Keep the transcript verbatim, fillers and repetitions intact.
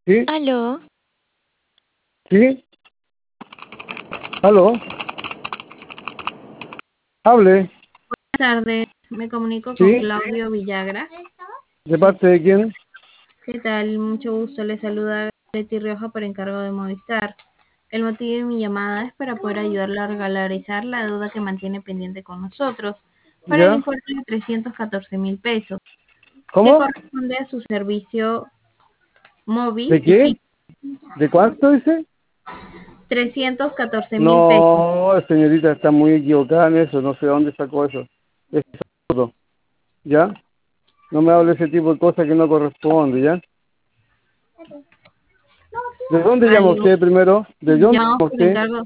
¿Sí? Aló, ¿Sí? ¿Aló? Hable. Buenas tardes, me comunico con ¿Sí? Claudio Villagra. ¿De parte de quién? ¿Qué tal? Mucho gusto, le saluda Leti Rioja por encargo de Movistar. El motivo de mi llamada es para poder ayudarla a regularizar la deuda que mantiene pendiente con nosotros para el ¿Ya? importe de trescientos catorce mil pesos, que ¿Cómo? corresponde a su servicio móvil ¿De y qué? fijo. ¿De cuánto dice? trescientos catorce mil pesos. No, señorita, está muy equivocada en eso. No sé dónde sacó eso. Es absurdo. ¿Ya? No me hable ese tipo de cosas que no corresponde, ¿ya? ¿De dónde llama Aló, usted primero? ¿De dónde llamamos llama por usted? encargo